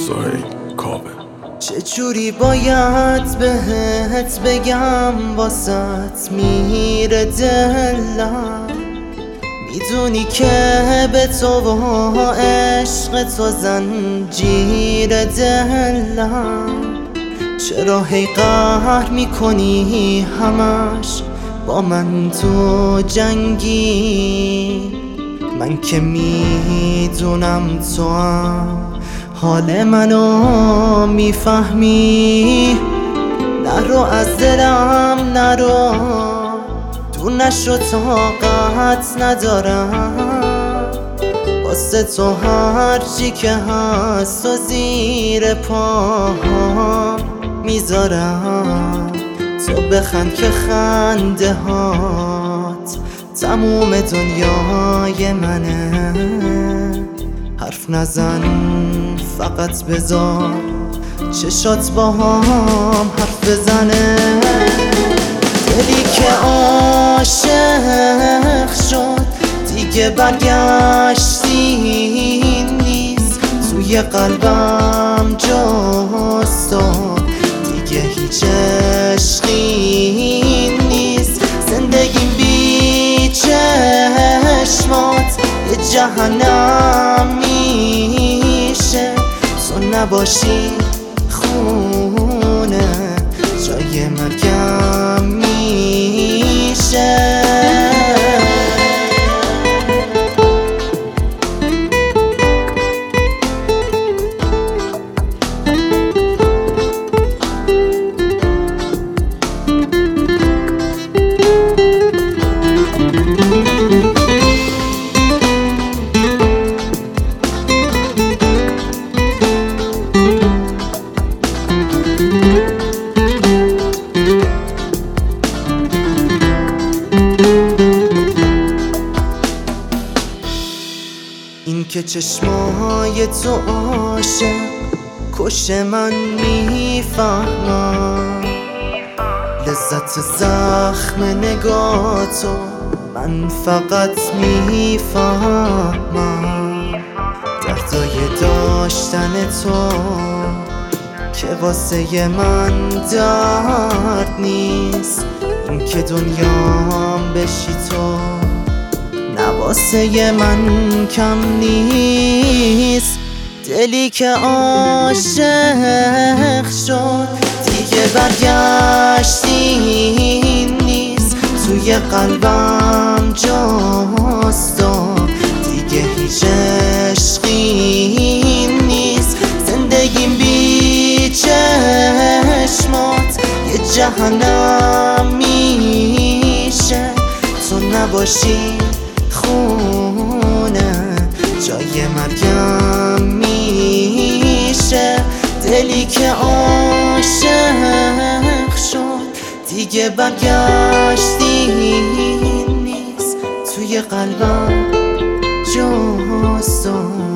سهیل کاوه. چجوری باید بهت بگم واسط میره دلم، میدونی که به تو و عشق تو زنجیر دلم. چرا هی قهر میکنی همش با من تو جنگی؟ من که میدونم تو هم حال منو میفهمی. نرو از دلم نرو، تو نشو طاقت ندارم. واسه تو هرچی که هست و زیر پاهم میذارم. تو بخند که خنده هات تموم دنیای منه. حرف نزن فقط بذار چشات با هم حرف بزنه. دلی که عاشق شد دیگه برگشتی نیست. توی قلبم جز تو دیگه هیچ عشقی نیست. زندگیم بی چشمات یه جهنم میشه. تو نباشی خونه جای مرگم میشه. این که چشمای تو عاشق کش من میفهمم. لذت زخم نگاه تو من فقط میفهمم. دردای داشتن تو که واسه من درد نیست. این که دنیام بشی تو واسه من کم نیست. دلی که عاشق شد دیگه برگشتی نیست. توی قلبم جز تو دیگه هیچ عشقی نیست. زندگیم بی چشمات یه جهنم میشه. تو نباشی خونه جای مرگم میشه. دلی که عاشق شد دیگه برگشتی نیست. توی قلبم جز تو